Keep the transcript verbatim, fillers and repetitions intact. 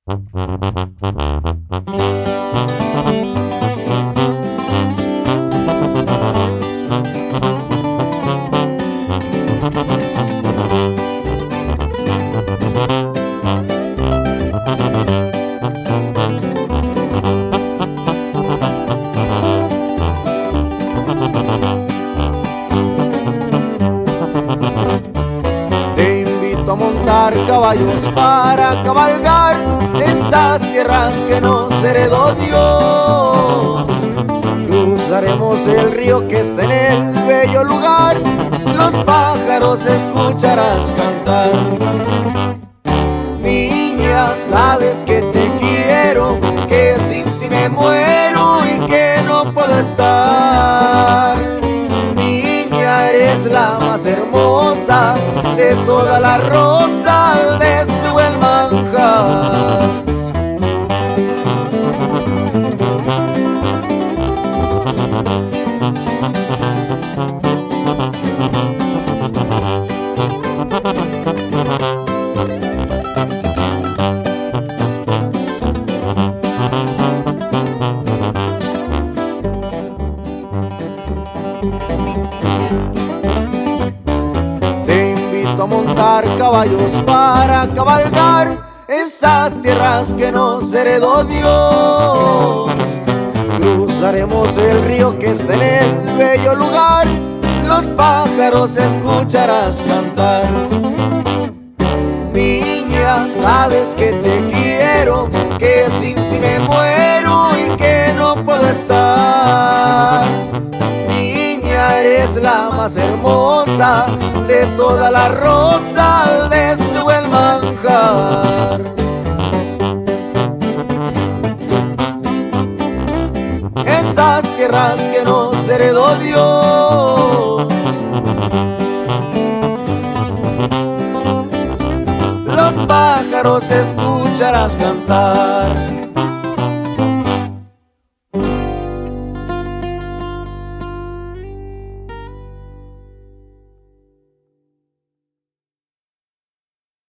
Te invito a montar caballos para cabalgar esas tierras que nos heredó Dios. Cruzaremos el río que está en el bello lugar, los pájaros escucharás cantar. Niña, sabes que te quiero, que sin ti me muero y que no puedo estar. Niña, eres la más hermosa de todas las rosas de este buen manjar. Te invito a montar caballos para cabalgar esas tierras que nos heredó Dios. Cruzaremos el río que está en el bello lugar, los pájaros escucharás cantar. Niña, sabes que te quiero, que sin ti me muero y que no puedo estar. Niña, eres la más hermosa de todas las rosas de este buen manjar. Esas tierras que nos heredó Dios, los pájaros escucharás cantar.